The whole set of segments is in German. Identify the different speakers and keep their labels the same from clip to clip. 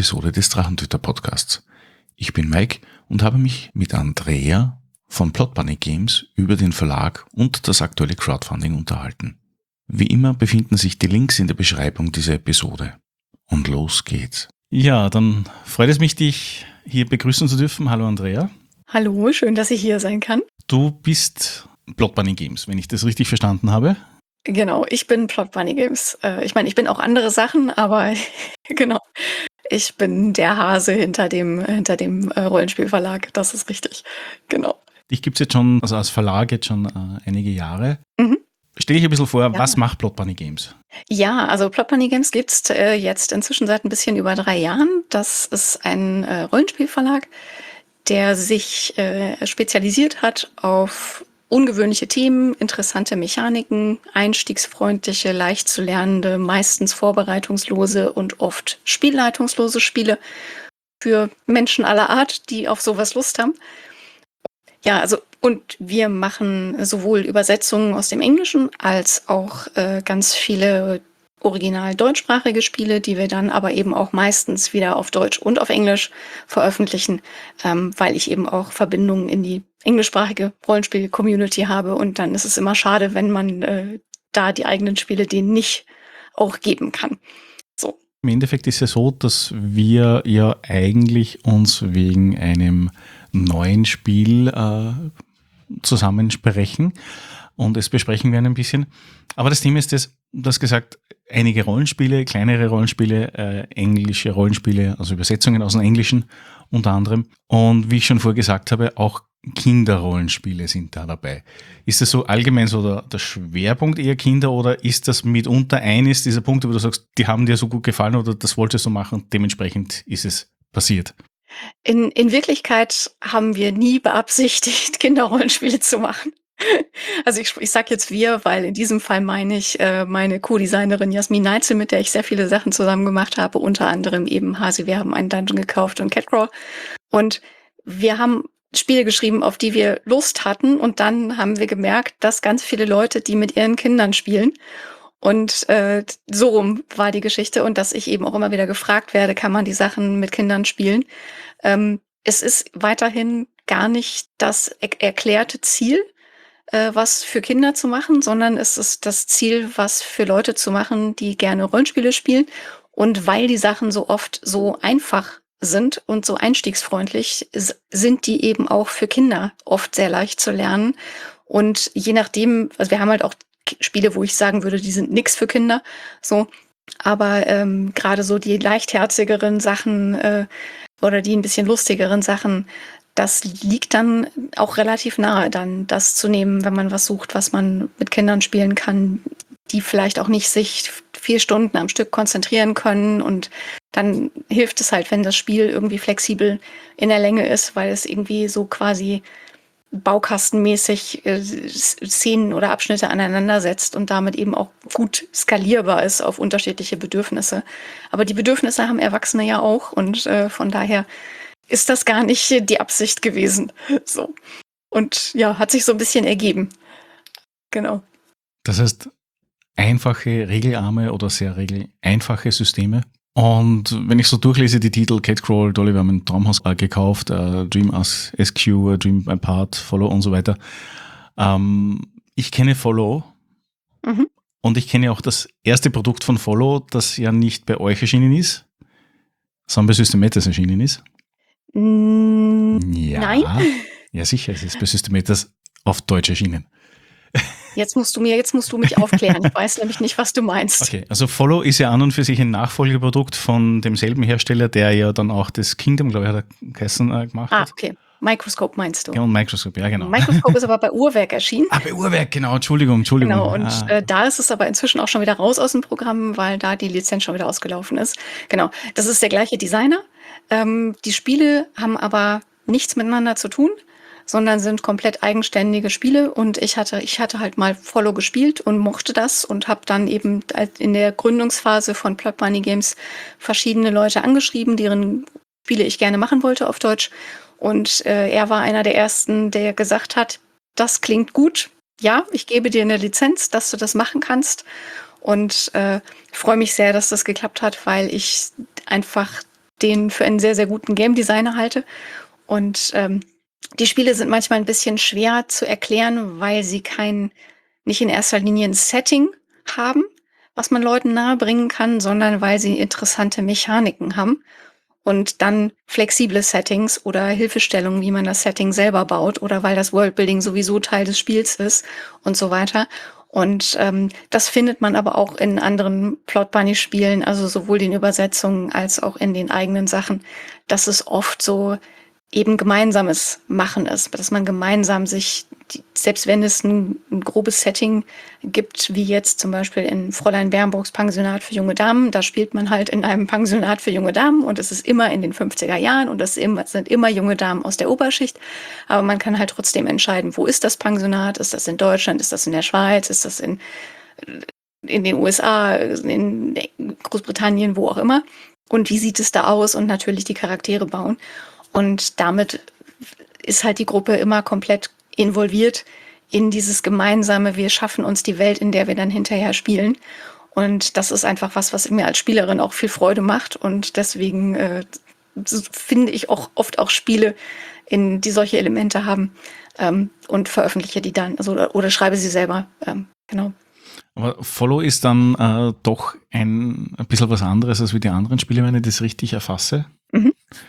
Speaker 1: Episode des Drachentöter Podcasts. Ich bin Mike und habe mich mit Andrea von Plot Bunny Games über den Verlag und das aktuelle Crowdfunding unterhalten. Wie immer befinden sich die Links in der Beschreibung dieser Episode. Und los geht's. Ja, dann freut es mich, dich hier begrüßen zu dürfen. Hallo Andrea.
Speaker 2: Hallo, schön, dass ich hier sein kann.
Speaker 1: Du bist Plot Bunny Games, wenn ich das richtig verstanden habe.
Speaker 2: Genau, ich bin Plot Bunny Games. Ich bin auch andere Sachen, aber genau. Ich bin der Hase hinter dem Rollenspielverlag, das ist richtig. Genau.
Speaker 1: Dich gibt es jetzt schon, also als Verlag jetzt schon einige Jahre.
Speaker 2: Mhm.
Speaker 1: Stell dich ein bisschen vor,
Speaker 2: Ja.
Speaker 1: Was macht Plot Bunny Games?
Speaker 2: Ja, also Plot Bunny Games gibt es jetzt inzwischen seit ein bisschen über 3 Jahren. Das ist ein Rollenspielverlag, der sich spezialisiert hat auf ungewöhnliche Themen, interessante Mechaniken, einstiegsfreundliche, leicht zu lernende, meistens vorbereitungslose und oft spielleitungslose Spiele für Menschen aller Art, die auf sowas Lust haben. Ja, also und wir machen sowohl Übersetzungen aus dem Englischen als auch ganz viele original deutschsprachige Spiele, die wir dann aber eben auch meistens wieder auf Deutsch und auf Englisch veröffentlichen, weil ich eben auch Verbindungen in die englischsprachige Rollenspiel-Community habe. Und dann ist es immer schade, wenn man da die eigenen Spiele denen nicht auch geben kann. So.
Speaker 1: Im Endeffekt ist es so, dass wir ja eigentlich uns wegen einem neuen Spiel zusammensprechen und es besprechen werden ein bisschen. Aber das Thema ist das, du hast gesagt, einige Rollenspiele, kleinere Rollenspiele, englische Rollenspiele, also Übersetzungen aus dem Englischen unter anderem. Und wie ich schon vorher gesagt habe, auch Kinderrollenspiele sind da dabei. Ist das so allgemein so der Schwerpunkt eher Kinder oder ist das mitunter eines dieser Punkte, wo du sagst, die haben dir so gut gefallen oder das wolltest du machen, dementsprechend ist es passiert?
Speaker 2: In Wirklichkeit haben wir nie beabsichtigt, Kinderrollenspiele zu machen. Also ich sage jetzt wir, weil in diesem Fall meine ich meine Co-Designerin Jasmin Neitzel, mit der ich sehr viele Sachen zusammen gemacht habe, unter anderem eben Hasi, wir haben einen Dungeon gekauft und Catcrawl. Und wir haben Spiele geschrieben, auf die wir Lust hatten und dann haben wir gemerkt, dass ganz viele Leute, die mit ihren Kindern spielen und so rum war die Geschichte und dass ich eben auch immer wieder gefragt werde, kann man die Sachen mit Kindern spielen? Es ist weiterhin gar nicht das erklärte Ziel, was für Kinder zu machen, sondern es ist das Ziel, was für Leute zu machen, die gerne Rollenspiele spielen. Und weil die Sachen so oft so einfach sind und so einstiegsfreundlich, sind die eben auch für Kinder oft sehr leicht zu lernen. Und je nachdem, also wir haben halt auch Spiele, wo ich sagen würde, die sind nix für Kinder, so. Aber gerade so die leichtherzigeren Sachen oder die ein bisschen lustigeren Sachen, das liegt dann auch relativ nahe, dann das zu nehmen, wenn man was sucht, was man mit Kindern spielen kann, die vielleicht auch nicht sich 4 Stunden am Stück konzentrieren können. Und dann hilft es halt, wenn das Spiel irgendwie flexibel in der Länge ist, weil es irgendwie so quasi baukastenmäßig Szenen oder Abschnitte aneinander setzt und damit eben auch gut skalierbar ist auf unterschiedliche Bedürfnisse. Aber die Bedürfnisse haben Erwachsene ja auch und von daher ist das gar nicht die Absicht gewesen. So. Und ja, hat sich so ein bisschen ergeben. Genau.
Speaker 1: Das heißt, einfache, regelarme oder sehr einfache Systeme. Und wenn ich so durchlese, die Titel Catcrawl, Dolly, wir haben ein Traumhaus gekauft, Dream SQ, Dream Apart, Follow und so weiter. Ich kenne Follow und ich kenne auch das erste Produkt von Follow, das ja nicht bei euch erschienen ist, sondern bei Systematas erschienen ist. Ja,
Speaker 2: Nein.
Speaker 1: Ja, sicher, es ist bei Systematas auf Deutsch erschienen.
Speaker 2: Jetzt musst du mich aufklären. Ich weiß nämlich nicht, was du meinst.
Speaker 1: Okay, also Follow ist ja an und für sich ein Nachfolgeprodukt von demselben Hersteller, der ja dann auch das Kingdom, glaube ich, hat er geheißen, gemacht hat.
Speaker 2: Okay. Microscope meinst du?
Speaker 1: Genau, Microscope, ja genau.
Speaker 2: Microscope ist aber bei Uhrwerk erschienen.
Speaker 1: Bei Uhrwerk, genau, Entschuldigung.
Speaker 2: Genau, und da ist es aber inzwischen auch schon wieder raus aus dem Programm, weil da die Lizenz schon wieder ausgelaufen ist. Genau, das ist der gleiche Designer. Die Spiele haben aber nichts miteinander zu tun, sondern sind komplett eigenständige Spiele. Und ich hatte halt mal Follow gespielt und mochte das und habe dann eben in der Gründungsphase von Plot Bunny Games verschiedene Leute angeschrieben, deren Spiele ich gerne machen wollte auf Deutsch. Und er war einer der ersten, der gesagt hat, das klingt gut. Ja, ich gebe dir eine Lizenz, dass du das machen kannst. Und freue mich sehr, dass das geklappt hat, weil ich einfach den für einen sehr, sehr guten Game Designer halte. Und die Spiele sind manchmal ein bisschen schwer zu erklären, weil sie nicht in erster Linie ein Setting haben, was man Leuten nahebringen kann, sondern weil sie interessante Mechaniken haben und dann flexible Settings oder Hilfestellungen, wie man das Setting selber baut oder weil das Worldbuilding sowieso Teil des Spiels ist und so weiter. Und das findet man aber auch in anderen Plot Bunny Spielen, also sowohl den Übersetzungen als auch in den eigenen Sachen, dass es oft so eben gemeinsames Machen ist, dass man gemeinsam selbst wenn es ein grobes Setting gibt, wie jetzt zum Beispiel in Fräulein Bernburgs Pensionat für junge Damen, da spielt man halt in einem Pensionat für junge Damen und es ist immer in den 50er Jahren und es sind immer junge Damen aus der Oberschicht, aber man kann halt trotzdem entscheiden, wo ist das Pensionat, ist das in Deutschland, ist das in der Schweiz, ist das in den USA, in Großbritannien, wo auch immer und wie sieht es da aus und natürlich die Charaktere bauen. Und damit ist halt die Gruppe immer komplett involviert in dieses gemeinsame, wir schaffen uns die Welt, in der wir dann hinterher spielen. Und das ist einfach was mir als Spielerin auch viel Freude macht. Und deswegen finde ich auch oft auch Spiele, die solche Elemente haben und veröffentliche die dann oder schreibe sie selber. Genau.
Speaker 1: Aber Follow ist dann doch ein bisschen was anderes als wie die anderen Spiele, wenn ich das richtig erfasse.
Speaker 2: Mhm.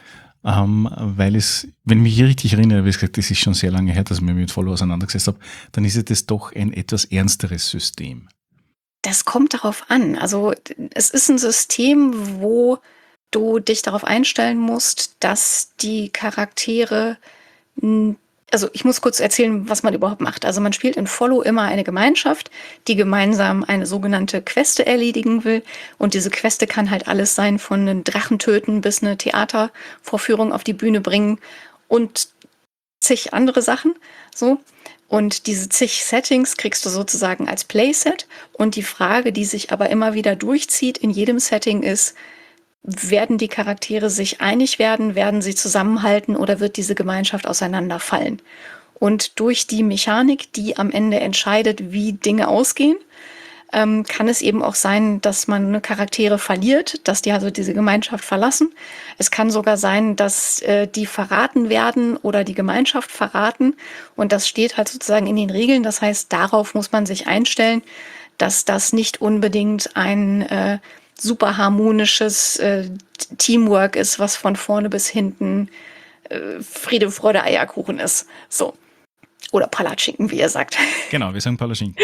Speaker 1: Weil wenn ich mich hier richtig erinnere, wie gesagt, das ist schon sehr lange her, dass ich mich mit Follow auseinandergesetzt habe, dann ist es doch ein etwas ernsteres System.
Speaker 2: Das kommt darauf an. Also es ist ein System, wo du dich darauf einstellen musst, dass die Charaktere, also ich muss kurz erzählen, was man überhaupt macht. Also man spielt in Follow immer eine Gemeinschaft, die gemeinsam eine sogenannte Queste erledigen will. Und diese Queste kann halt alles sein, von einem Drachen töten bis eine Theatervorführung auf die Bühne bringen und zig andere Sachen. So. Und diese zig Settings kriegst du sozusagen als Playset. Und die Frage, die sich aber immer wieder durchzieht in jedem Setting ist, werden die Charaktere sich einig werden sie zusammenhalten oder wird diese Gemeinschaft auseinanderfallen? Und durch die Mechanik, die am Ende entscheidet, wie Dinge ausgehen, kann es eben auch sein, dass man Charaktere verliert, dass die also diese Gemeinschaft verlassen. Es kann sogar sein, dass die verraten werden oder die Gemeinschaft verraten. Und das steht halt sozusagen in den Regeln. Das heißt, darauf muss man sich einstellen, dass das nicht unbedingt ein super harmonisches Teamwork ist, was von vorne bis hinten Friede, Freude, Eierkuchen ist. So. Oder Palatschinken, wie ihr sagt.
Speaker 1: Genau, wir sagen Palatschinken.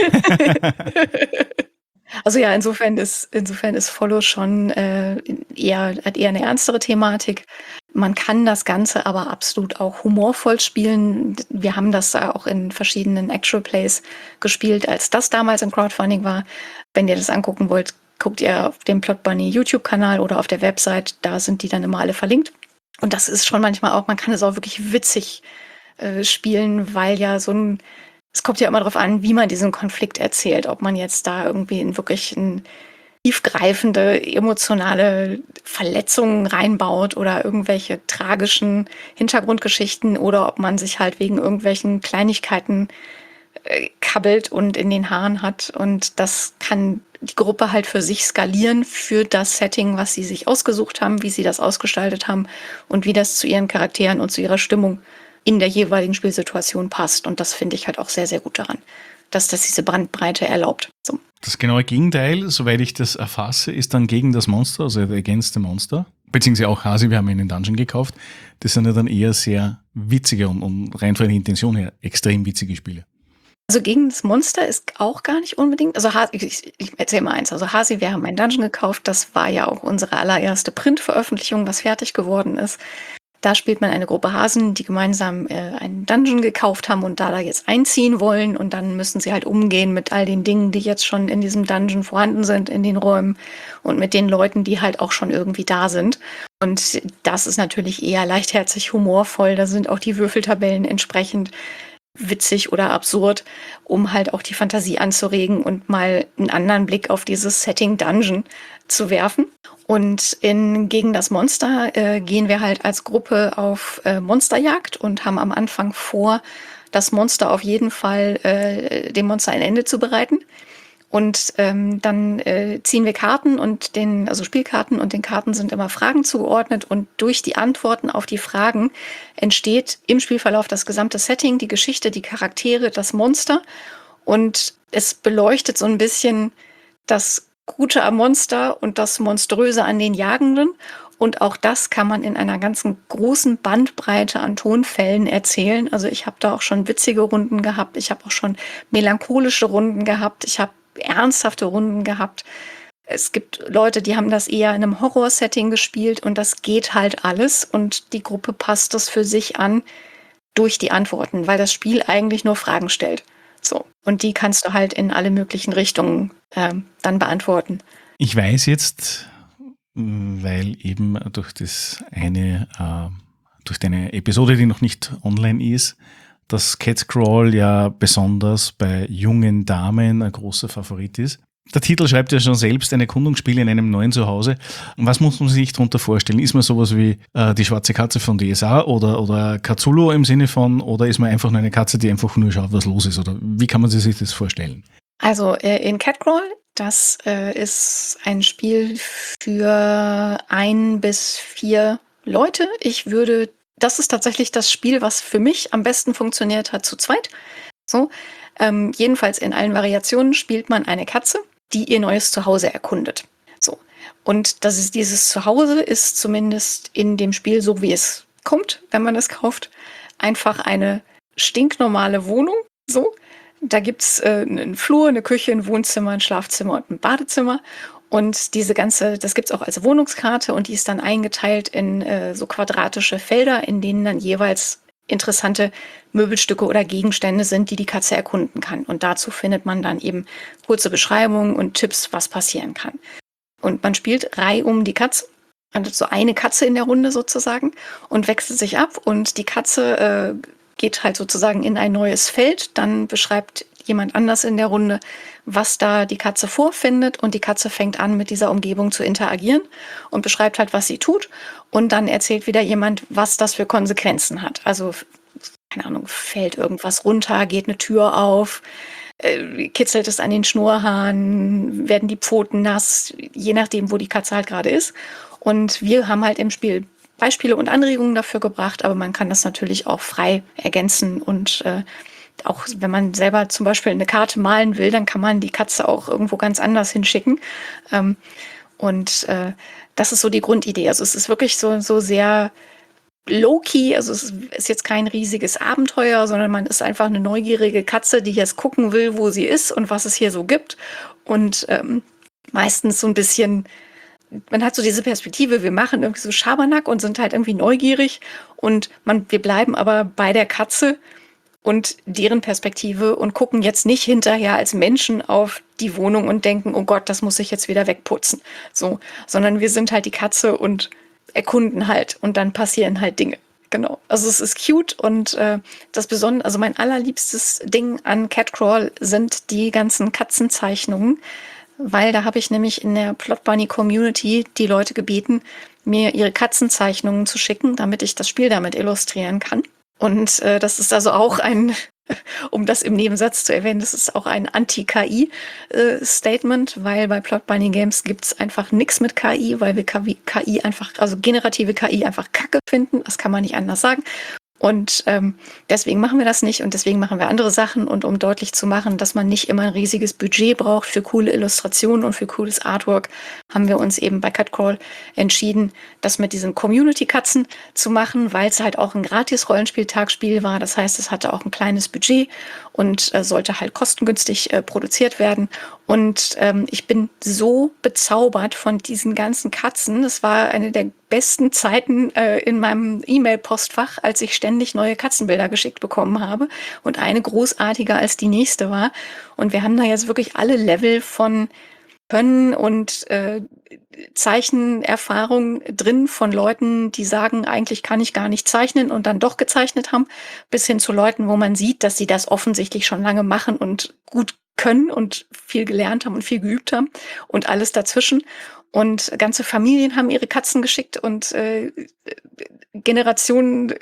Speaker 2: Also ja, insofern ist Follow schon hat eher eine ernstere Thematik. Man kann das Ganze aber absolut auch humorvoll spielen. Wir haben das auch in verschiedenen Actual Plays gespielt, als das damals im Crowdfunding war. Wenn ihr das angucken wollt, guckt ihr auf dem Plot Bunny YouTube-Kanal oder auf der Website, da sind die dann immer alle verlinkt. Und das ist schon manchmal auch, man kann es auch wirklich witzig spielen, weil ja es kommt ja immer darauf an, wie man diesen Konflikt erzählt, ob man jetzt da irgendwie in wirklich tiefgreifende emotionale Verletzungen reinbaut oder irgendwelche tragischen Hintergrundgeschichten oder ob man sich halt wegen irgendwelchen Kleinigkeiten kabbelt und in den Haaren hat. Und das kann die Gruppe halt für sich skalieren, für das Setting, was sie sich ausgesucht haben, wie sie das ausgestaltet haben und wie das zu ihren Charakteren und zu ihrer Stimmung in der jeweiligen Spielsituation passt. Und das finde ich halt auch sehr, sehr gut daran, dass das diese Bandbreite erlaubt. So.
Speaker 1: Das genaue Gegenteil, soweit ich das erfasse, ist dann gegen das Monster, also Against the Monster, beziehungsweise auch Hasi, wir haben ihn in den Dungeon gekauft. Das sind ja dann eher sehr witzige und rein von der Intention her extrem witzige Spiele.
Speaker 2: Also gegen das Monster ist auch gar nicht unbedingt, also ich erzähle mal eins, also Hasi, wir haben einen Dungeon gekauft, das war ja auch unsere allererste Printveröffentlichung, was fertig geworden ist. Da spielt man eine Gruppe Hasen, die gemeinsam einen Dungeon gekauft haben und da jetzt einziehen wollen und dann müssen sie halt umgehen mit all den Dingen, die jetzt schon in diesem Dungeon vorhanden sind, in den Räumen und mit den Leuten, die halt auch schon irgendwie da sind. Und das ist natürlich eher leichtherzig, humorvoll, da sind auch die Würfeltabellen entsprechend witzig oder absurd, um halt auch die Fantasie anzuregen und mal einen anderen Blick auf dieses Setting Dungeon zu werfen. Und gegen das Monster gehen wir halt als Gruppe auf Monsterjagd und haben am Anfang vor, das Monster auf jeden Fall dem Monster ein Ende zu bereiten. Und dann ziehen wir Karten und also Spielkarten, und den Karten sind immer Fragen zugeordnet, und durch die Antworten auf die Fragen entsteht im Spielverlauf das gesamte Setting, die Geschichte, die Charaktere, das Monster, und es beleuchtet so ein bisschen das Gute am Monster und das Monströse an den Jagenden. Und auch das kann man in einer ganzen großen Bandbreite an Tonfällen erzählen. Also ich habe da auch schon witzige Runden gehabt, ich habe auch schon melancholische Runden gehabt, ich habe ernsthafte Runden gehabt. Es gibt Leute, die haben das eher in einem Horror-Setting gespielt, und das geht halt alles, und die Gruppe passt das für sich an durch die Antworten, weil das Spiel eigentlich nur Fragen stellt. So. Und die kannst du halt in alle möglichen Richtungen dann beantworten.
Speaker 1: Ich weiß jetzt, weil eben durch deine Episode, die noch nicht online ist, dass Cat Scroll ja besonders bei jungen Damen ein großer Favorit ist. Der Titel schreibt ja schon selbst, ein Erkundungsspiel in einem neuen Zuhause. Was muss man sich darunter vorstellen? Ist man sowas wie die schwarze Katze von DSA oder Cthulhu im Sinne von, oder ist man einfach nur eine Katze, die einfach nur schaut, was los ist? Oder wie kann man sich das vorstellen?
Speaker 2: Also in Cat Crawl, das ist ein Spiel für 1 bis 4 Leute. Das ist tatsächlich das Spiel, was für mich am besten funktioniert hat zu zweit. So, jedenfalls in allen Variationen spielt man eine Katze, die ihr neues Zuhause erkundet. So. Und dieses Zuhause ist zumindest in dem Spiel, so wie es kommt, wenn man es kauft, einfach eine stinknormale Wohnung. So. Da gibt's einen Flur, eine Küche, ein Wohnzimmer, ein Schlafzimmer und ein Badezimmer. Und das gibt's auch als Wohnungskarte, und die ist dann eingeteilt in so quadratische Felder, in denen dann jeweils interessante Möbelstücke oder Gegenstände sind, die die Katze erkunden kann. Und dazu findet man dann eben kurze Beschreibungen und Tipps, was passieren kann. Und man spielt reihum die Katze, also so eine Katze in der Runde sozusagen, und wechselt sich ab, und die Katze geht halt sozusagen in ein neues Feld, dann beschreibt jemand anders in der Runde, was da die Katze vorfindet, und die Katze fängt an, mit dieser Umgebung zu interagieren und beschreibt halt, was sie tut, und dann erzählt wieder jemand, was das für Konsequenzen hat. Also, keine Ahnung, fällt irgendwas runter, geht eine Tür auf, kitzelt es an den Schnurrhaaren, werden die Pfoten nass, je nachdem, wo die Katze halt gerade ist. Und wir haben halt im Spiel Beispiele und Anregungen dafür gebracht, aber man kann das natürlich auch frei ergänzen, und auch wenn man selber zum Beispiel eine Karte malen will, dann kann man die Katze auch irgendwo ganz anders hinschicken. Das ist so die Grundidee. Also es ist wirklich so sehr low-key, also es ist jetzt kein riesiges Abenteuer, sondern man ist einfach eine neugierige Katze, die jetzt gucken will, wo sie ist und was es hier so gibt. Und meistens so ein bisschen, man hat so diese Perspektive, wir machen irgendwie so Schabernack und sind halt irgendwie neugierig, und wir bleiben aber bei der Katze und deren Perspektive und gucken jetzt nicht hinterher als Menschen auf die Wohnung und denken, oh Gott, das muss ich jetzt wieder wegputzen. So, sondern wir sind halt die Katze und erkunden halt, und dann passieren halt Dinge. Genau. Also es ist cute, und das Besondere, also mein allerliebstes Ding an Cat Crawl sind die ganzen Katzenzeichnungen, weil da habe ich nämlich in der Plot Bunny Community die Leute gebeten, mir ihre Katzenzeichnungen zu schicken, damit ich das Spiel damit illustrieren kann. Und das ist also auch um das im Nebensatz zu erwähnen, das ist auch ein Anti-KI-Statement, weil bei Plot Bunny Games gibt's einfach nichts mit KI, weil wir KI einfach, also generative KI einfach Kacke finden. Das kann man nicht anders sagen. Und deswegen machen wir das nicht, und deswegen machen wir andere Sachen. Und um deutlich zu machen, dass man nicht immer ein riesiges Budget braucht für coole Illustrationen und für cooles Artwork, haben wir uns eben bei Cat Crawl entschieden, das mit diesen Community-Katzen zu machen, weil es halt auch ein Gratis-Rollenspiel-Tagspiel war. Das heißt, es hatte auch ein kleines Budget und sollte halt kostengünstig produziert werden. Und ich bin so bezaubert von diesen ganzen Katzen. Das war eine der besten Zeiten in meinem E-Mail-Postfach, als ich ständig neue Katzenbilder geschickt bekommen habe und eine großartiger als die nächste war. Und wir haben da jetzt wirklich alle Level von Können und Zeichenerfahrung drin, von Leuten, die sagen, eigentlich kann ich gar nicht zeichnen und dann doch gezeichnet haben, bis hin zu Leuten, wo man sieht, dass sie das offensichtlich schon lange machen und gut können und viel gelernt haben und viel geübt haben, und alles dazwischen. Und ganze Familien haben ihre Katzen geschickt und Generationen,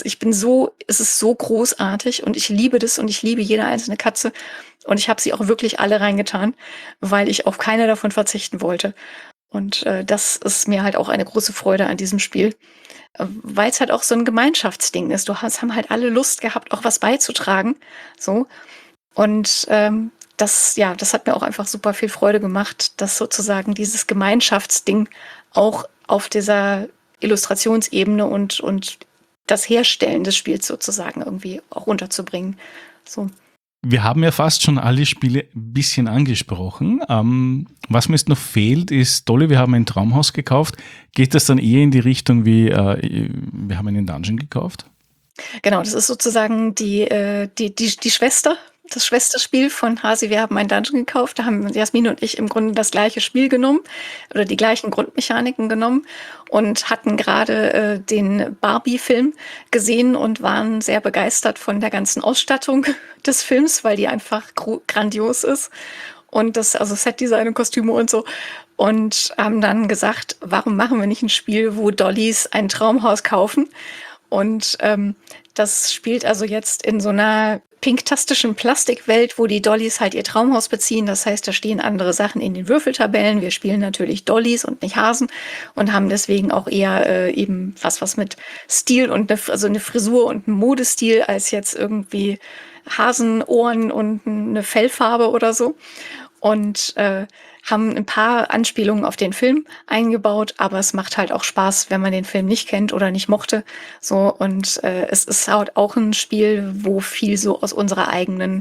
Speaker 2: es ist so großartig und ich liebe das und ich liebe jede einzelne Katze und ich habe sie auch wirklich alle reingetan, weil ich auf keine davon verzichten wollte. Und das ist mir halt auch eine große Freude an diesem Spiel, weil es halt auch so ein Gemeinschaftsding ist. Haben halt alle Lust gehabt, auch was beizutragen. So. Und das hat mir auch einfach super viel Freude gemacht, dass sozusagen dieses Gemeinschaftsding auch auf dieser Illustrationsebene und das Herstellen des Spiels sozusagen irgendwie auch unterzubringen. So.
Speaker 1: Wir haben ja fast schon alle Spiele ein bisschen angesprochen. Was mir jetzt noch fehlt, ist, Dolly, wir haben ein Traumhaus gekauft. Geht das dann eher in die Richtung wie, wir haben einen Dungeon gekauft?
Speaker 2: Genau, das ist sozusagen die Schwester, das Schwesterspiel von Hasi, wir haben einen Dungeon gekauft. Da haben Jasmin und ich im Grunde das gleiche Spiel genommen oder die gleichen Grundmechaniken genommen und hatten gerade den Barbie-Film gesehen und waren sehr begeistert von der ganzen Ausstattung des Films, weil die einfach grandios ist. Und also Setdesign und Kostüme und so. Und haben dann gesagt, warum machen wir nicht ein Spiel, wo Dollys ein Traumhaus kaufen? Und das spielt also jetzt in so einer pinktastischen Plastikwelt, wo die Dollys halt ihr Traumhaus beziehen. Das heißt, da stehen andere Sachen in den Würfeltabellen. Wir spielen natürlich Dollys und nicht Hasen und haben deswegen auch eher eben was mit Stil und also eine Frisur und einen Modestil als jetzt irgendwie Hasenohren und eine Fellfarbe oder so. Und haben ein paar Anspielungen auf den Film eingebaut, aber es macht halt auch Spaß, wenn man den Film nicht kennt oder nicht mochte. So, und es ist halt auch ein Spiel, wo viel so aus unserer eigenen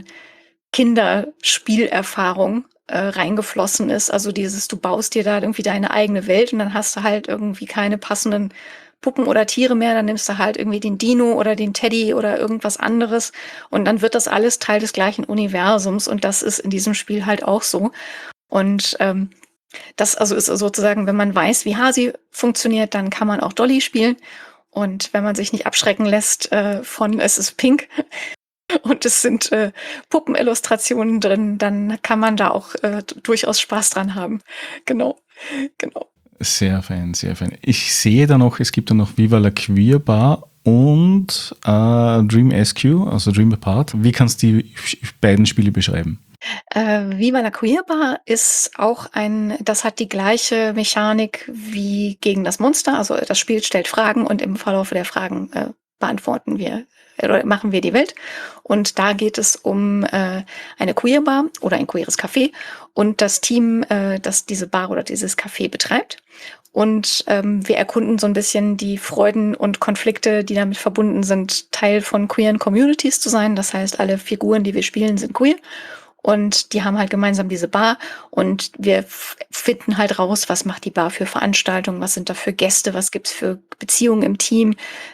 Speaker 2: Kinderspielerfahrung reingeflossen ist. Also du baust dir da irgendwie deine eigene Welt und dann hast du halt irgendwie keine passenden Puppen oder Tiere mehr, dann nimmst du halt irgendwie den Dino oder den Teddy oder irgendwas anderes und dann wird das alles Teil des gleichen Universums und das ist in diesem Spiel halt auch so. Und das also ist sozusagen, wenn man weiß, wie Hasi funktioniert, dann kann man auch Dolly spielen. Und wenn man sich nicht abschrecken lässt von es ist pink und es sind Puppenillustrationen drin, dann kann man da auch durchaus Spaß dran haben. Genau, genau.
Speaker 1: Sehr fein, sehr fein. Ich sehe da noch, es gibt da noch Viva la Queer Bar und Dream SQ, also Dream Apart. Wie kannst du die beiden Spiele beschreiben?
Speaker 2: Viva la Queer Bar ist auch das hat die gleiche Mechanik wie gegen das Monster. Also das Spiel stellt Fragen und im Verlauf der Fragen beantworten wir oder machen wir die Welt. Und da geht es um eine Queer Bar oder ein queeres Café und das Team, das diese Bar oder dieses Café betreibt. Und wir erkunden so ein bisschen die Freuden und Konflikte, die damit verbunden sind, Teil von queeren Communities zu sein. Das heißt, alle Figuren, die wir spielen, sind queer. Und die haben halt gemeinsam diese Bar und wir finden halt raus, was macht die Bar für Veranstaltungen, was sind da für Gäste, was gibt's für Beziehungen im Team,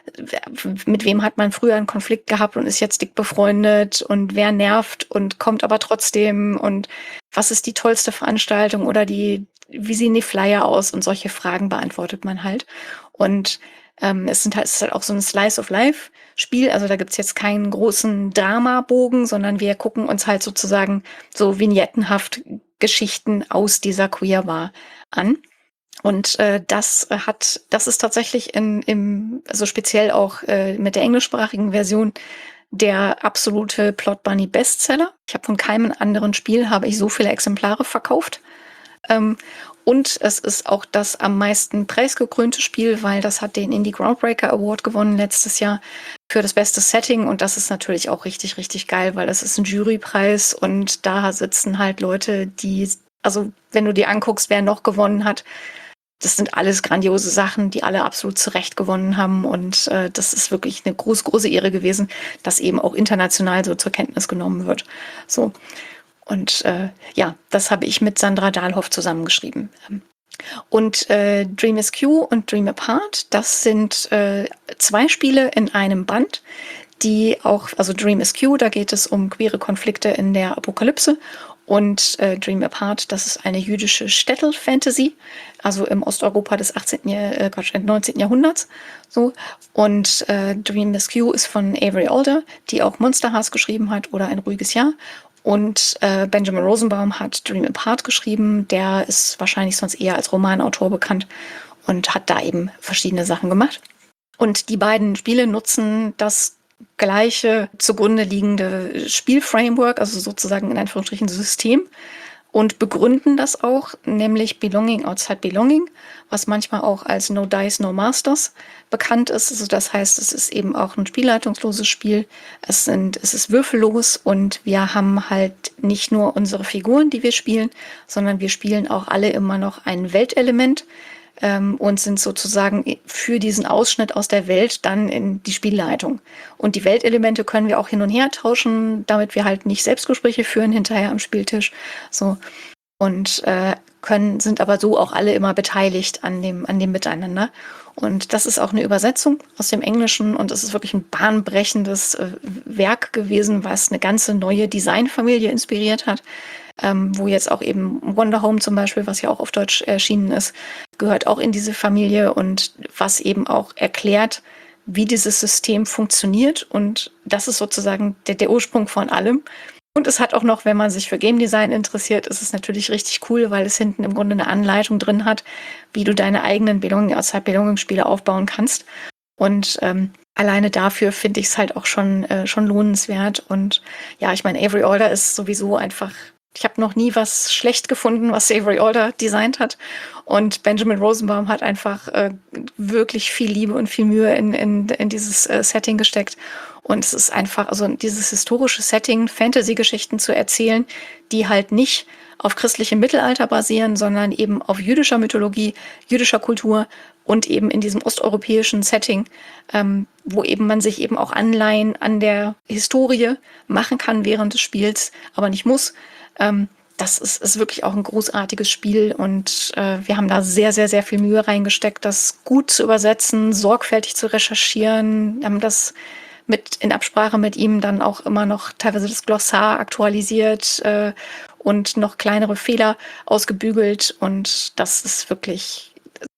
Speaker 2: mit wem hat man früher einen Konflikt gehabt und ist jetzt dick befreundet und wer nervt und kommt aber trotzdem und was ist die tollste Veranstaltung oder wie sehen die Flyer aus und solche Fragen beantwortet man halt. Und es ist halt auch so ein Slice of Life Spiel. Also da gibt's jetzt keinen großen Dramabogen, sondern wir gucken uns halt sozusagen so vignettenhaft Geschichten aus dieser Queer Bar an. Und das ist tatsächlich also speziell auch mit der englischsprachigen Version der absolute Plot Bunny Bestseller. Ich habe von keinem anderen Spiel habe ich so viele Exemplare verkauft. Und es ist auch das am meisten preisgekrönte Spiel, weil das hat den Indie Groundbreaker Award gewonnen letztes Jahr für das beste Setting. Und das ist natürlich auch richtig, richtig geil, weil das ist ein Jurypreis und da sitzen halt Leute, also wenn du dir anguckst, wer noch gewonnen hat, das sind alles grandiose Sachen, die alle absolut zu Recht gewonnen haben. Und das ist wirklich eine große Ehre gewesen, dass eben auch international so zur Kenntnis genommen wird. So. Und das habe ich mit Sandra Dahlhoff zusammengeschrieben. Und Dream SQ und Dream Apart, das sind 2 Spiele in einem Band, die auch, also Dream SQ, da geht es um queere Konflikte in der Apokalypse. Und Dream Apart, das ist eine jüdische Shtetl-Fantasy, also im Osteuropa des 19. Jahrhunderts. So. Und Dream SQ ist von Avery Alder, die auch Monster Hearts geschrieben hat oder Ein ruhiges Jahr. Und Benjamin Rosenbaum hat Dream Apart geschrieben. Der ist wahrscheinlich sonst eher als Romanautor bekannt und hat da eben verschiedene Sachen gemacht. Und die beiden Spiele nutzen das gleiche zugrunde liegende Spielframework, also sozusagen in Anführungsstrichen System, und begründen das auch, nämlich Belonging Outside Belonging, was manchmal auch als No Dice, No Masters bekannt ist. Also das heißt, es ist eben auch ein spielleitungsloses Spiel. Es ist würfellos und wir haben halt nicht nur unsere Figuren, die wir spielen, sondern wir spielen auch alle immer noch ein Weltelement, und sind sozusagen für diesen Ausschnitt aus der Welt dann in die Spielleitung. Und die Weltelemente können wir auch hin und her tauschen, damit wir halt nicht Selbstgespräche führen hinterher am Spieltisch. So. Und sind aber so auch alle immer beteiligt an dem Miteinander. Und das ist auch eine Übersetzung aus dem Englischen und es ist wirklich ein bahnbrechendes Werk gewesen, was eine ganze neue Designfamilie inspiriert hat. Wo jetzt auch eben Wonder Home zum Beispiel, was ja auch auf Deutsch erschienen ist, gehört auch in diese Familie und was eben auch erklärt, wie dieses System funktioniert. Und das ist sozusagen der Ursprung von allem. Und es hat auch noch, wenn man sich für Game Design interessiert, ist es natürlich richtig cool, weil es hinten im Grunde eine Anleitung drin hat, wie du deine eigenen Belonging Outside Belonging Spiele aufbauen kannst. Und alleine dafür finde ich es halt auch schon lohnenswert. Und ja, ich meine, Avery Alder ist sowieso einfach. Ich habe noch nie was schlecht gefunden, was Avery Alder designt hat. Und Benjamin Rosenbaum hat einfach wirklich viel Liebe und viel Mühe in dieses Setting gesteckt. Und es ist einfach, also dieses historische Setting, Fantasy-Geschichten zu erzählen, die halt nicht auf christlichem Mittelalter basieren, sondern eben auf jüdischer Mythologie, jüdischer Kultur und eben in diesem osteuropäischen Setting, wo eben man sich eben auch Anleihen an der Historie machen kann während des Spiels, aber nicht muss. Das ist wirklich auch ein großartiges Spiel und wir haben da sehr, sehr, sehr viel Mühe reingesteckt, das gut zu übersetzen, sorgfältig zu recherchieren, haben das in Absprache mit ihm dann auch immer noch teilweise das Glossar aktualisiert und noch kleinere Fehler ausgebügelt und das ist wirklich,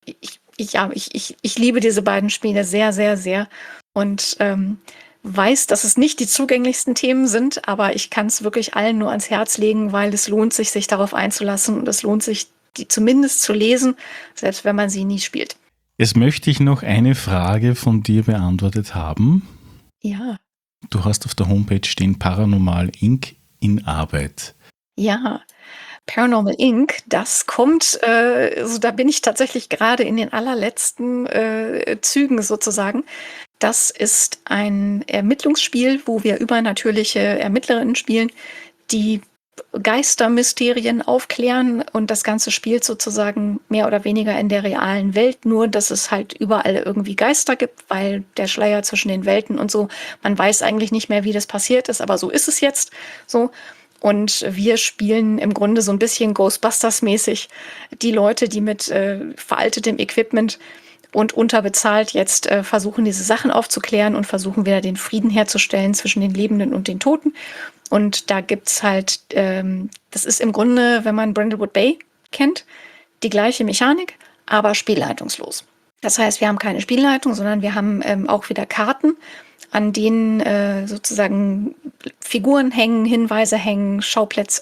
Speaker 2: ich liebe diese beiden Spiele sehr, sehr, sehr und weiß, dass es nicht die zugänglichsten Themen sind, aber ich kann es wirklich allen nur ans Herz legen, weil es lohnt sich darauf einzulassen und es lohnt sich, die zumindest zu lesen, selbst wenn man sie nie spielt.
Speaker 1: Jetzt möchte ich noch eine Frage von dir beantwortet haben.
Speaker 2: Ja.
Speaker 1: Du hast auf der Homepage stehen Paranormal Inc. in Arbeit.
Speaker 2: Ja. Paranormal Inc., das kommt, also da bin ich tatsächlich gerade in den allerletzten Zügen sozusagen. Das ist ein Ermittlungsspiel, wo wir übernatürliche Ermittlerinnen spielen, die Geistermysterien aufklären und das Ganze spielt sozusagen mehr oder weniger in der realen Welt, nur dass es halt überall irgendwie Geister gibt, weil der Schleier zwischen den Welten und so, man weiß eigentlich nicht mehr, wie das passiert ist, aber so ist es jetzt so. Und wir spielen im Grunde so ein bisschen Ghostbusters-mäßig die Leute, die mit veraltetem Equipment und unterbezahlt jetzt versuchen, diese Sachen aufzuklären und versuchen wieder den Frieden herzustellen zwischen den Lebenden und den Toten. Und da gibt's halt, das ist im Grunde, wenn man Brindlewood Bay kennt, die gleiche Mechanik, aber spielleitungslos. Das heißt, wir haben keine Spielleitung, sondern wir haben auch wieder Karten, an denen sozusagen Figuren hängen, Hinweise hängen, Schauplätze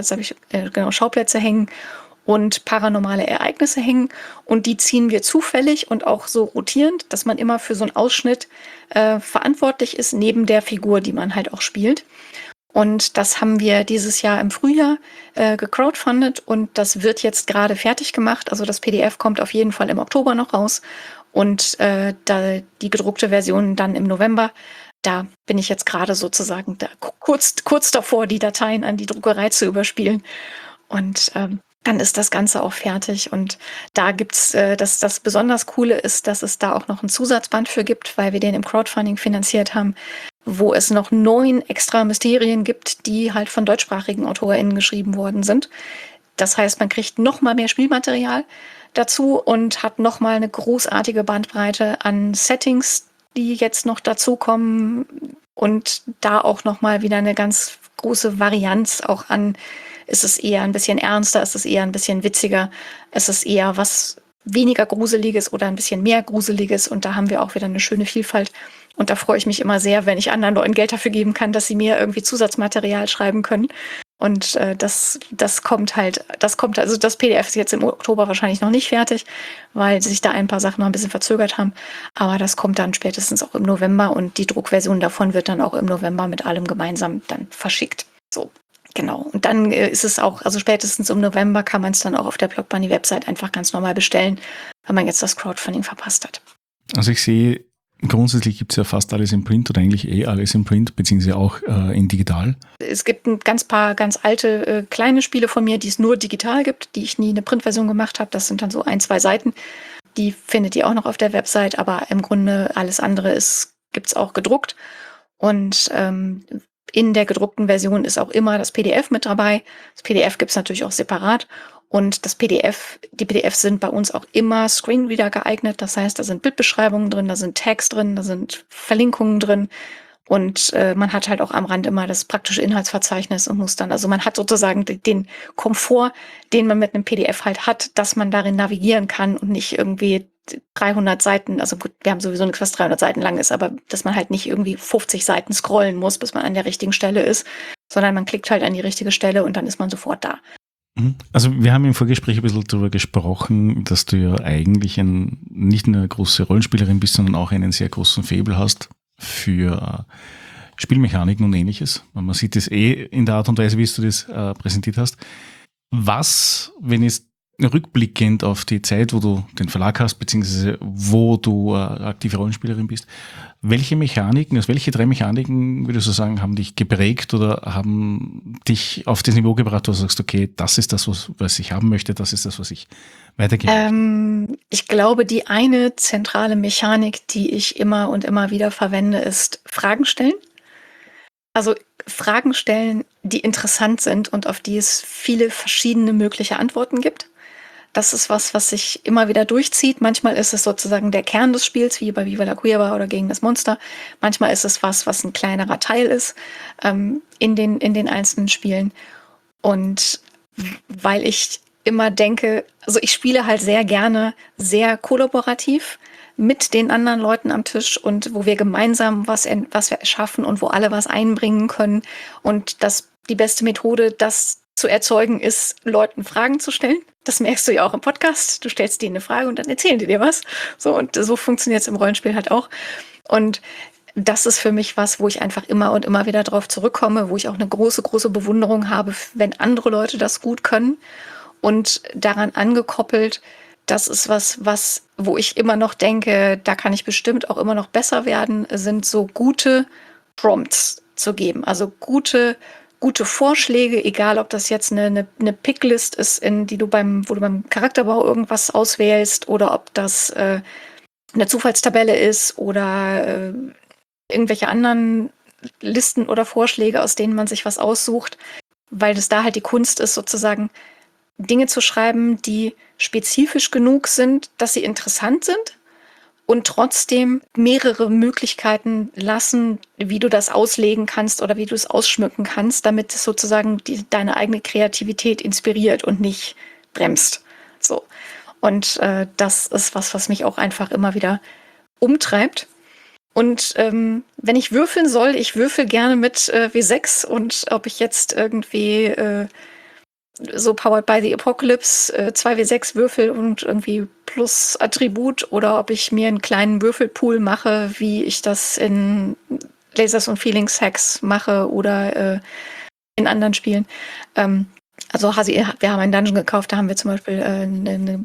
Speaker 2: hängen und paranormale Ereignisse hängen. Und die ziehen wir zufällig und auch so rotierend, dass man immer für so einen Ausschnitt verantwortlich ist, neben der Figur, die man halt auch spielt. Und das haben wir dieses Jahr im Frühjahr gecrowdfundet und das wird jetzt gerade fertig gemacht. Also das PDF kommt auf jeden Fall im Oktober noch raus und die gedruckte Version dann im November. Da bin ich jetzt gerade sozusagen kurz davor, die Dateien an die Druckerei zu überspielen. Und dann ist das Ganze auch fertig. Und da gibt's, das besonders Coole ist, dass es da auch noch einen Zusatzband für gibt, weil wir den im Crowdfunding finanziert haben, wo es noch 9 extra Mysterien gibt, die halt von deutschsprachigen AutorInnen geschrieben worden sind. Das heißt, man kriegt noch mal mehr Spielmaterial dazu und hat noch mal eine großartige Bandbreite an Settings, die jetzt noch dazukommen und da auch noch mal wieder eine ganz große Varianz auch an, ist es eher ein bisschen ernster, ist es eher ein bisschen witziger, ist es eher was weniger Gruseliges oder ein bisschen mehr Gruseliges und da haben wir auch wieder eine schöne Vielfalt Und da freue ich mich immer sehr, wenn ich anderen Leuten Geld dafür geben kann, dass sie mir irgendwie Zusatzmaterial schreiben können. Und das kommt, also das PDF ist jetzt im Oktober wahrscheinlich noch nicht fertig, weil sich da ein paar Sachen noch ein bisschen verzögert haben. Aber das kommt dann spätestens auch im November und die Druckversion davon wird dann auch im November mit allem gemeinsam dann verschickt. So, genau. Und dann ist es auch, also spätestens im November kann man es dann auch auf der Blog Bunny Website einfach ganz normal bestellen, wenn man jetzt das Crowdfunding verpasst hat.
Speaker 1: Also ich sehe, grundsätzlich gibt es ja fast alles im Print oder eigentlich alles im Print, beziehungsweise auch in digital.
Speaker 2: Es gibt ein paar ganz alte kleine Spiele von mir, die es nur digital gibt, die ich nie eine Printversion gemacht habe. Das sind dann so 1, 2 Seiten. Die findet ihr auch noch auf der Website, aber im Grunde alles andere gibt es auch gedruckt. Und in der gedruckten Version ist auch immer das PDF mit dabei. Das PDF gibt es natürlich auch separat. Und die PDFs sind bei uns auch immer Screenreader geeignet. Das heißt, da sind Bildbeschreibungen drin, da sind Tags drin, da sind Verlinkungen drin. Und man hat halt auch am Rand immer das praktische Inhaltsverzeichnis und muss dann, also man hat sozusagen den Komfort, den man mit einem PDF halt hat, dass man darin navigieren kann und nicht irgendwie 300 Seiten, also gut, wir haben sowieso nichts, was 300 Seiten lang ist, aber dass man halt nicht irgendwie 50 Seiten scrollen muss, bis man an der richtigen Stelle ist, sondern man klickt halt an die richtige Stelle und dann ist man sofort da.
Speaker 1: Also wir haben im Vorgespräch ein bisschen darüber gesprochen, dass du ja eigentlich nicht nur eine große Rollenspielerin bist, sondern auch einen sehr großen Faible hast für Spielmechaniken und Ähnliches. Man sieht es in der Art und Weise, wie du das präsentiert hast. Was, wenn es rückblickend auf die Zeit, wo du den Verlag hast, beziehungsweise wo du aktive Rollenspielerin bist, welche 3 Mechaniken, würdest du sagen, haben dich geprägt oder haben dich auf das Niveau gebracht, wo du sagst, okay, das ist das, was ich haben möchte, das ist das, was ich weitergebe?
Speaker 2: Ich glaube, die eine zentrale Mechanik, die ich immer und immer wieder verwende, ist Fragen stellen. Also Fragen stellen, die interessant sind und auf die es viele verschiedene mögliche Antworten gibt. Das ist was sich immer wieder durchzieht. Manchmal ist es sozusagen der Kern des Spiels, wie bei Viva la Cueva oder gegen das Monster. Manchmal ist es was ein kleinerer Teil ist in den einzelnen Spielen. Und weil ich immer denke, also ich spiele halt sehr gerne sehr kollaborativ mit den anderen Leuten am Tisch und wo wir gemeinsam was wir erschaffen und wo alle was einbringen können. Und die beste Methode, das zu erzeugen, ist, Leuten Fragen zu stellen. Das merkst du ja auch im Podcast. Du stellst denen eine Frage und dann erzählen die dir was. So, und so funktioniert es im Rollenspiel halt auch. Und das ist für mich was, wo ich einfach immer und immer wieder drauf zurückkomme, wo ich auch eine große, große Bewunderung habe, wenn andere Leute das gut können. Und daran angekoppelt, das ist wo ich immer noch denke, da kann ich bestimmt auch immer noch besser werden, sind so gute Prompts zu geben. Also gute Vorschläge, egal ob das jetzt eine Picklist ist, wo du beim Charakterbau irgendwas auswählst oder ob das eine Zufallstabelle ist oder irgendwelche anderen Listen oder Vorschläge, aus denen man sich was aussucht, weil das da halt die Kunst ist, sozusagen Dinge zu schreiben, die spezifisch genug sind, dass sie interessant sind und trotzdem mehrere Möglichkeiten lassen, wie du das auslegen kannst oder wie du es ausschmücken kannst, damit es sozusagen deine eigene Kreativität inspiriert und nicht bremst. So. Und das ist was mich auch einfach immer wieder umtreibt. Und wenn ich würfeln soll, ich würfel gerne mit W6 und ob ich jetzt irgendwie so Powered by the Apocalypse 2W6 Würfel und irgendwie plus Attribut oder ob ich mir einen kleinen Würfelpool mache, wie ich das in Lasers und Feelings Hacks mache oder in anderen Spielen. Also wir haben einen Dungeon gekauft, da haben wir zum Beispiel eine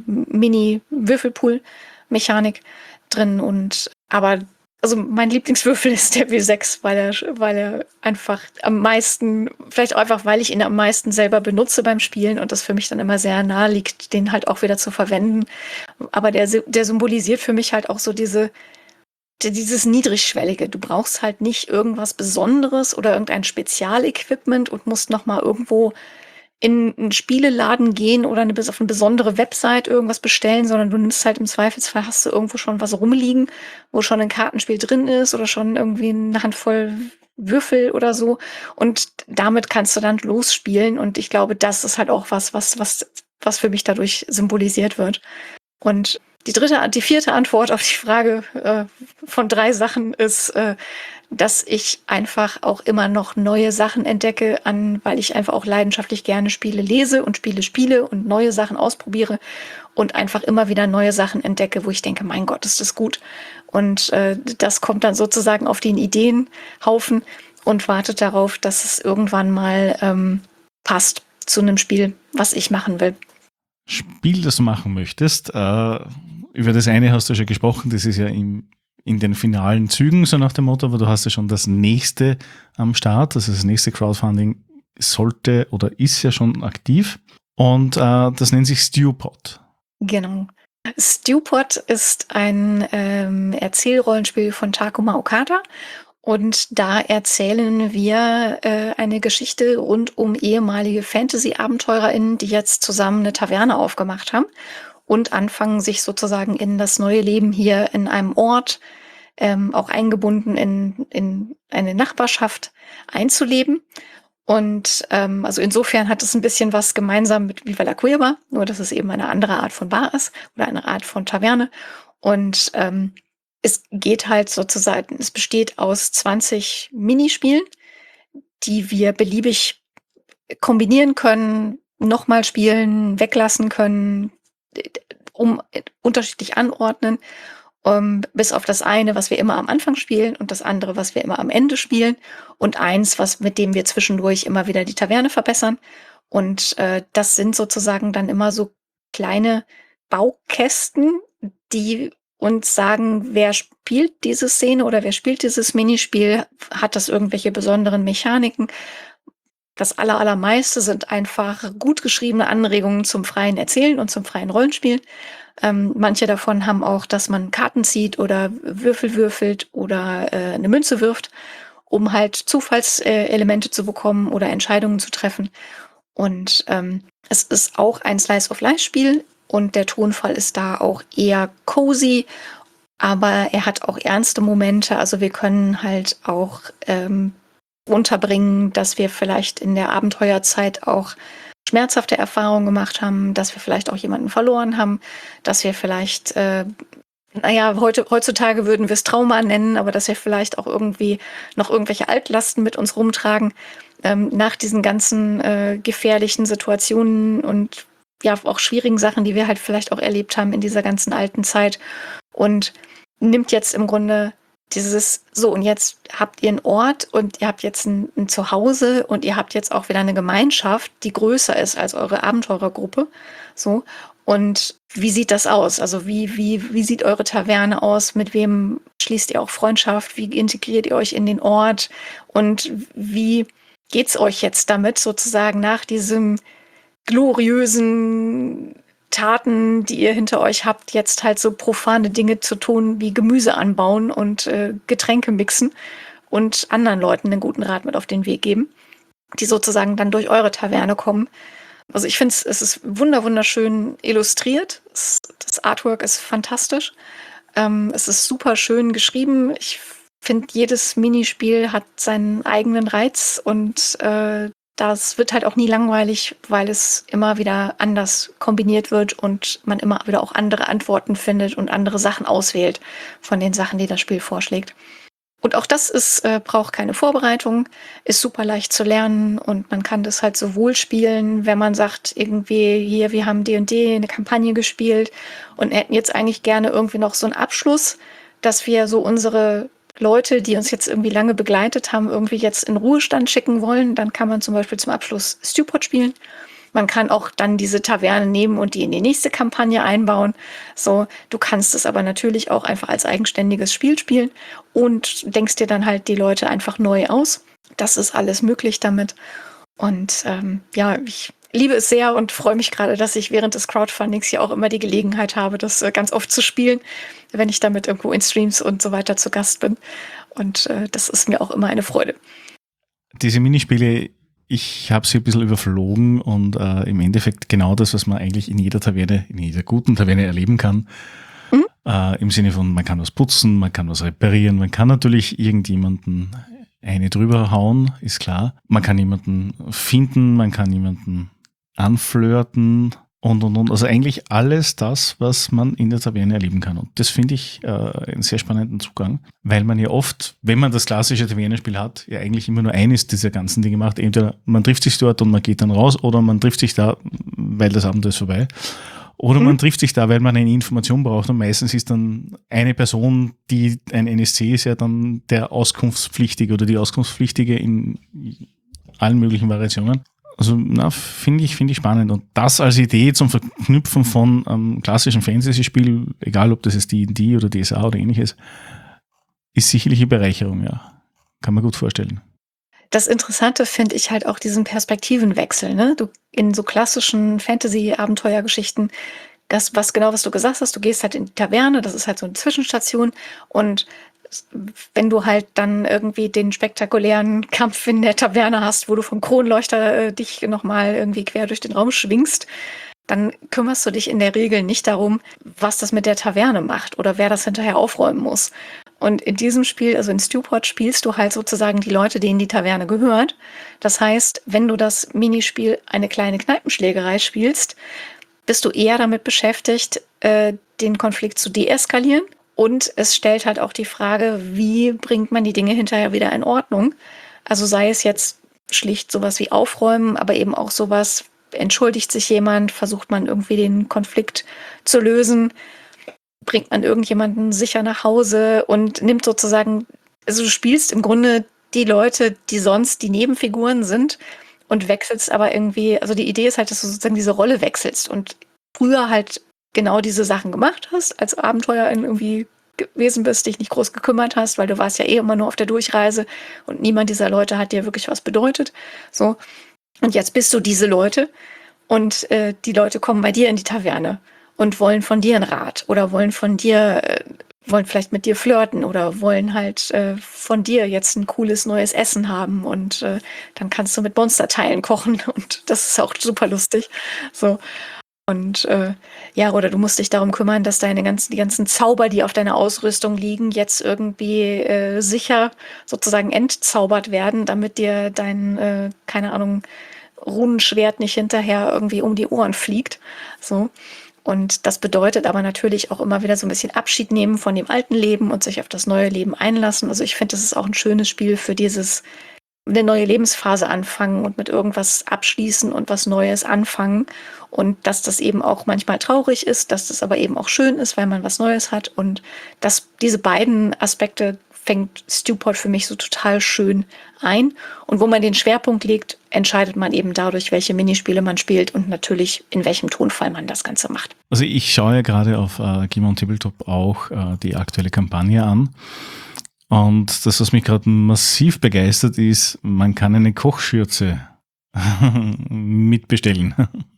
Speaker 2: Mini-Würfelpool-Mechanik drin aber also mein Lieblingswürfel ist der W6, weil er einfach am meisten, vielleicht auch einfach, weil ich ihn am meisten selber benutze beim Spielen und das für mich dann immer sehr nahe liegt, den halt auch wieder zu verwenden. Aber der symbolisiert für mich halt auch so dieses Niedrigschwellige. Du brauchst halt nicht irgendwas Besonderes oder irgendein Spezialequipment und musst nochmal irgendwo in einen Spieleladen gehen oder auf eine besondere Website irgendwas bestellen, sondern du nimmst halt im Zweifelsfall, hast du irgendwo schon was rumliegen, wo schon ein Kartenspiel drin ist oder schon irgendwie eine Handvoll Würfel oder so und damit kannst du dann losspielen und ich glaube, das ist halt auch was für mich dadurch symbolisiert wird. Und die vierte Antwort auf die Frage von 3 Sachen ist, dass ich einfach auch immer noch neue Sachen entdecke, weil ich einfach auch leidenschaftlich gerne Spiele lese und Spiele spiele und neue Sachen ausprobiere und einfach immer wieder neue Sachen entdecke, wo ich denke, mein Gott, ist das gut. Und das kommt dann sozusagen auf den Ideenhaufen und wartet darauf, dass es irgendwann mal passt zu einem Spiel, was ich machen will.
Speaker 1: Spiel, das du machen möchtest. Über das eine hast du schon gesprochen, das ist ja in den finalen Zügen, so nach dem Motto, aber du hast ja schon das nächste am Start, also das nächste Crowdfunding sollte oder ist ja schon aktiv und das nennt sich Stewpot.
Speaker 2: Genau. Stewpot ist ein Erzählrollenspiel von Takuma Okada. Und da erzählen wir eine Geschichte rund um ehemalige Fantasy-AbenteurerInnen, die jetzt zusammen eine Taverne aufgemacht haben und anfangen, sich sozusagen in das neue Leben hier in einem Ort, auch eingebunden in eine Nachbarschaft einzuleben. Und also insofern hat es ein bisschen was gemeinsam mit Viva la Cueva, nur dass es eben eine andere Art von Bar ist oder eine Art von Taverne. Und es geht halt sozusagen, es besteht aus 20 Minispielen, die wir beliebig kombinieren können, nochmal spielen, weglassen können, unterschiedlich anordnen, bis auf das eine, was wir immer am Anfang spielen und das andere, was wir immer am Ende spielen und eins, mit dem wir zwischendurch immer wieder die Taverne verbessern. Und das sind sozusagen dann immer so kleine Baukästen, die uns sagen, wer spielt diese Szene oder wer spielt dieses Minispiel, hat das irgendwelche besonderen Mechaniken. Das allermeiste sind einfach gut geschriebene Anregungen zum freien Erzählen und zum freien Rollenspielen. Manche davon haben auch, dass man Karten zieht oder Würfel würfelt oder eine Münze wirft, um halt Zufallselemente zu bekommen oder Entscheidungen zu treffen. Und es ist auch ein Slice-of-Life-Spiel und der Tonfall ist da auch eher cozy, aber er hat auch ernste Momente. Also wir können halt auch unterbringen, dass wir vielleicht in der Abenteuerzeit auch schmerzhafte Erfahrungen gemacht haben, dass wir vielleicht auch jemanden verloren haben, dass wir vielleicht, heutzutage würden wir es Trauma nennen, aber dass wir vielleicht auch irgendwie noch irgendwelche Altlasten mit uns rumtragen, nach diesen ganzen gefährlichen Situationen und ja auch schwierigen Sachen, die wir halt vielleicht auch erlebt haben in dieser ganzen alten Zeit und nimmt jetzt im Grunde und jetzt habt ihr einen Ort und ihr habt jetzt ein Zuhause und ihr habt jetzt auch wieder eine Gemeinschaft, die größer ist als eure Abenteurergruppe. So. Und wie sieht das aus? Also wie sieht eure Taverne aus? Mit wem schließt ihr auch Freundschaft? Wie integriert ihr euch in den Ort? Und wie geht's euch jetzt damit sozusagen nach diesem gloriösen Taten, die ihr hinter euch habt, jetzt halt so profane Dinge zu tun, wie Gemüse anbauen und Getränke mixen und anderen Leuten einen guten Rat mit auf den Weg geben, die sozusagen dann durch eure Taverne kommen. Also ich finde, es ist wunderschön illustriert. Das Artwork ist fantastisch. Es ist super schön geschrieben. Ich finde, jedes Minispiel hat seinen eigenen Reiz und das wird halt auch nie langweilig, weil es immer wieder anders kombiniert wird und man immer wieder auch andere Antworten findet und andere Sachen auswählt von den Sachen, die das Spiel vorschlägt. Und auch das braucht keine Vorbereitung, ist super leicht zu lernen und man kann das halt sowohl spielen, wenn man sagt, irgendwie hier, wir haben D&D eine Kampagne gespielt und hätten jetzt eigentlich gerne irgendwie noch so einen Abschluss, dass wir so unsere Leute, die uns jetzt irgendwie lange begleitet haben, irgendwie jetzt in Ruhestand schicken wollen, dann kann man zum Beispiel zum Abschluss Stewpot spielen. Man kann auch dann diese Taverne nehmen und die in die nächste Kampagne einbauen. So, du kannst es aber natürlich auch einfach als eigenständiges Spiel spielen und denkst dir dann halt die Leute einfach neu aus. Das ist alles möglich damit. Und ich liebe es sehr und freue mich gerade, dass ich während des Crowdfundings ja auch immer die Gelegenheit habe, das ganz oft zu spielen, wenn ich damit irgendwo in Streams und so weiter zu Gast bin. Und das ist mir auch immer eine Freude.
Speaker 1: Diese Minispiele, ich habe sie ein bisschen überflogen und im Endeffekt genau das, was man eigentlich in jeder Taverne, in jeder guten Taverne erleben kann. Im Sinne von, man kann was putzen, man kann was reparieren, man kann natürlich irgendjemanden eine drüber hauen, ist klar. Man kann jemanden finden, man kann jemanden anflirten und. Also eigentlich alles das, was man in der Taverne erleben kann. Und das finde ich einen sehr spannenden Zugang, weil man ja oft, wenn man das klassische Tavernenspiel hat, ja eigentlich immer nur eines dieser ganzen Dinge macht. Entweder man trifft sich dort und man geht dann raus oder man trifft sich da, weil das Abenteuer ist vorbei. Oder man trifft sich da, weil man eine Information braucht und meistens ist dann eine Person, die ein NSC ist, ja dann der Auskunftspflichtige oder die Auskunftspflichtige in allen möglichen Variationen. Also finde ich spannend. Und das als Idee zum Verknüpfen von klassischen Fantasy-Spiel, egal ob das jetzt D&D oder DSA oder ähnliches, ist sicherlich eine Bereicherung, ja. Kann man gut vorstellen.
Speaker 2: Das Interessante finde ich halt auch diesen Perspektivenwechsel, ne? Du in so klassischen Fantasy-Abenteuergeschichten, was du gesagt hast, du gehst halt in die Taverne, das ist halt so eine Zwischenstation und wenn du halt dann irgendwie den spektakulären Kampf in der Taverne hast, wo du vom Kronleuchter dich nochmal irgendwie quer durch den Raum schwingst, dann kümmerst du dich in der Regel nicht darum, was das mit der Taverne macht oder wer das hinterher aufräumen muss. Und in diesem Spiel, also in Stewpot, spielst du halt sozusagen die Leute, denen die Taverne gehört. Das heißt, wenn du das Minispiel eine kleine Kneipenschlägerei spielst, bist du eher damit beschäftigt, den Konflikt zu deeskalieren. Und es stellt halt auch die Frage, wie bringt man die Dinge hinterher wieder in Ordnung? Also sei es jetzt schlicht sowas wie Aufräumen, aber eben auch sowas, entschuldigt sich jemand, versucht man irgendwie den Konflikt zu lösen, bringt man irgendjemanden sicher nach Hause und nimmt sozusagen, also du spielst im Grunde die Leute, die sonst die Nebenfiguren sind und wechselst aber irgendwie, also die Idee ist halt, dass du sozusagen diese Rolle wechselst und früher halt genau diese Sachen gemacht hast, als Abenteuer irgendwie gewesen bist, dich nicht groß gekümmert hast, weil du warst ja eh immer nur auf der Durchreise und niemand dieser Leute hat dir wirklich was bedeutet. So. Und jetzt bist du diese Leute und die Leute kommen bei dir in die Taverne und wollen von dir einen Rat oder wollen vielleicht mit dir flirten oder wollen halt von dir jetzt ein cooles neues Essen haben und dann kannst du mit Monsterteilen kochen und das ist auch super lustig. So. Und ja, oder du musst dich darum kümmern, dass die ganzen Zauber, die auf deiner Ausrüstung liegen, jetzt irgendwie sicher sozusagen entzaubert werden, damit dir dein, keine Ahnung, Runenschwert nicht hinterher irgendwie um die Ohren fliegt. So. Und das bedeutet aber natürlich auch immer wieder so ein bisschen Abschied nehmen von dem alten Leben und sich auf das neue Leben einlassen. Also ich finde, das ist auch ein schönes Spiel für eine neue Lebensphase anfangen und mit irgendwas abschließen und was Neues anfangen. Und dass das eben auch manchmal traurig ist, dass das aber eben auch schön ist, weil man was Neues hat. Und diese beiden Aspekte fängt Stewpot für mich so total schön ein. Und wo man den Schwerpunkt legt, entscheidet man eben dadurch, welche Minispiele man spielt und natürlich in welchem Tonfall man das Ganze macht.
Speaker 1: Also ich schaue ja gerade auf Game on Tabletop auch die aktuelle Kampagne an. Und das, was mich gerade massiv begeistert, ist, man kann eine Kochschürze mitbestellen.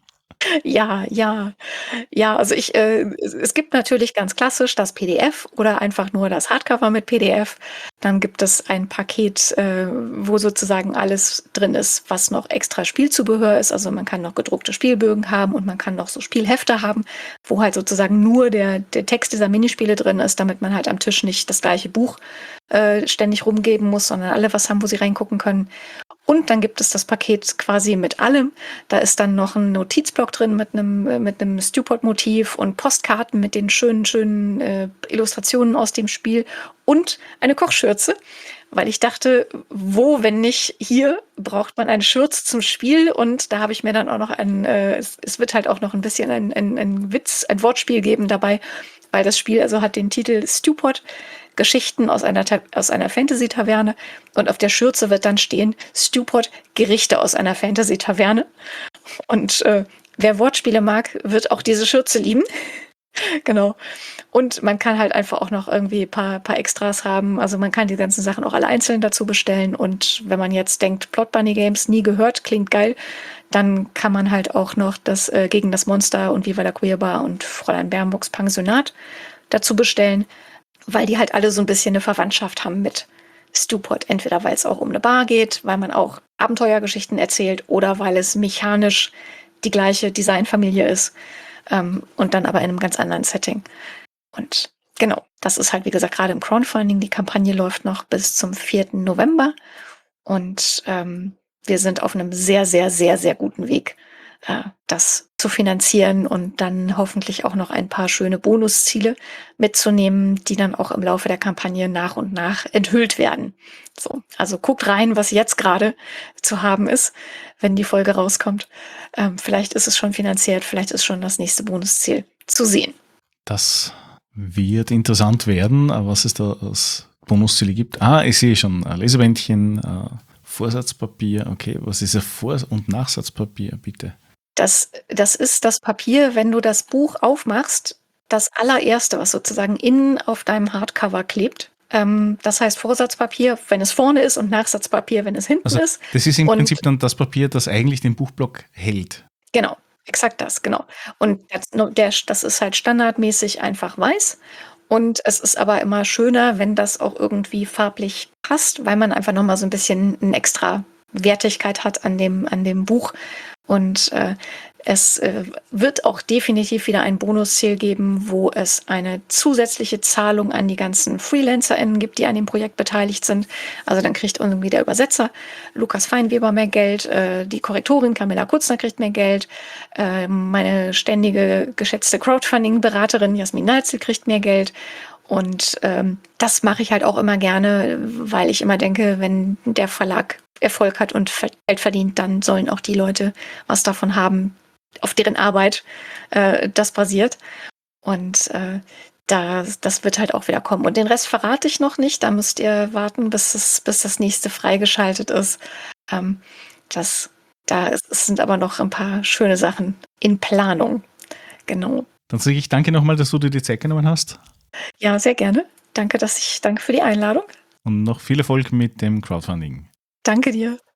Speaker 2: Ja, ja. Ja, also es gibt natürlich ganz klassisch das PDF oder einfach nur das Hardcover mit PDF. Dann gibt es ein Paket, wo sozusagen alles drin ist, was noch extra Spielzubehör ist. Also man kann noch gedruckte Spielbögen haben und man kann noch so Spielhefte haben, wo halt sozusagen nur der Text dieser Minispiele drin ist, damit man halt am Tisch nicht das gleiche Buch ständig rumgeben muss, sondern alle was haben, wo sie reingucken können. Und dann gibt es das Paket quasi mit allem. Da ist dann noch ein Notizblock drin mit einem Stewpot-Motiv und Postkarten mit den schönen Illustrationen aus dem Spiel und eine Kochschürze. Weil ich dachte, wo, wenn nicht hier, braucht man eine Schürze zum Spiel. Und da habe ich mir dann auch noch es wird halt auch noch ein bisschen ein Witz, ein Wortspiel geben dabei, weil das Spiel also hat den Titel Stewpot, Geschichten aus einer Fantasy-Taverne und auf der Schürze wird dann stehen Stewpot, Gerichte aus einer Fantasy-Taverne. Und wer Wortspiele mag, wird auch diese Schürze lieben. Genau. Und man kann halt einfach auch noch irgendwie ein paar Extras haben. Also man kann die ganzen Sachen auch alle einzeln dazu bestellen. Und wenn man jetzt denkt, Plot Bunny Games, nie gehört, klingt geil, dann kann man halt auch noch das Gegen das Monster und Viva la Queerbar und Fräulein Bernburgs Pensionat dazu bestellen, weil die halt alle so ein bisschen eine Verwandtschaft haben mit Stewpot. Entweder weil es auch um eine Bar geht, weil man auch Abenteuergeschichten erzählt oder weil es mechanisch die gleiche Designfamilie ist und dann aber in einem ganz anderen Setting. Und genau, das ist halt, wie gesagt, gerade im Crowdfunding. Die Kampagne läuft noch bis zum 4. November und wir sind auf einem sehr, sehr, sehr, sehr guten Weg, das zu finanzieren und dann hoffentlich auch noch ein paar schöne Bonusziele mitzunehmen, die dann auch im Laufe der Kampagne nach und nach enthüllt werden. So, also guckt rein, was jetzt gerade zu haben ist, wenn die Folge rauskommt. Vielleicht ist es schon finanziert, vielleicht ist schon das nächste Bonusziel zu sehen.
Speaker 1: Das wird interessant werden, was es da als Bonusziele gibt. Ich sehe schon, Lesebändchen, Vorsatzpapier, okay, was ist ein Vor- und Nachsatzpapier, bitte?
Speaker 2: Das ist das Papier, wenn du das Buch aufmachst, das allererste, was sozusagen innen auf deinem Hardcover klebt. Das heißt Vorsatzpapier, wenn es vorne ist, und Nachsatzpapier, wenn es hinten ist.
Speaker 1: Das ist im
Speaker 2: Und
Speaker 1: Prinzip dann das Papier, das eigentlich den Buchblock hält.
Speaker 2: genau, exakt das, genau. Und das ist halt standardmäßig einfach weiß. Und es ist aber immer schöner, wenn das auch irgendwie farblich passt, weil man einfach nochmal so ein bisschen eine extra Wertigkeit hat an dem Buch. Und es wird auch definitiv wieder ein Bonusziel geben, wo es eine zusätzliche Zahlung an die ganzen FreelancerInnen gibt, die an dem Projekt beteiligt sind. Also dann kriegt irgendwie der Übersetzer Lukas Feinweber mehr Geld, die Korrektorin Camilla Kutzner kriegt mehr Geld, meine ständige geschätzte Crowdfunding-Beraterin Jasmin Nalzel kriegt mehr Geld. Und das mache ich halt auch immer gerne, weil ich immer denke, wenn der Verlag Erfolg hat und Geld verdient, dann sollen auch die Leute was davon haben, auf deren Arbeit das basiert. Und das wird halt auch wieder kommen. Und den Rest verrate ich noch nicht. Da müsst ihr warten, bis das nächste freigeschaltet ist. Es sind aber noch ein paar schöne Sachen in Planung. Genau.
Speaker 1: Dann sage ich danke nochmal, dass du dir die Zeit genommen hast.
Speaker 2: Ja, sehr gerne. Danke für die Einladung.
Speaker 1: Und noch viel Erfolg mit dem Crowdfunding.
Speaker 2: Danke dir.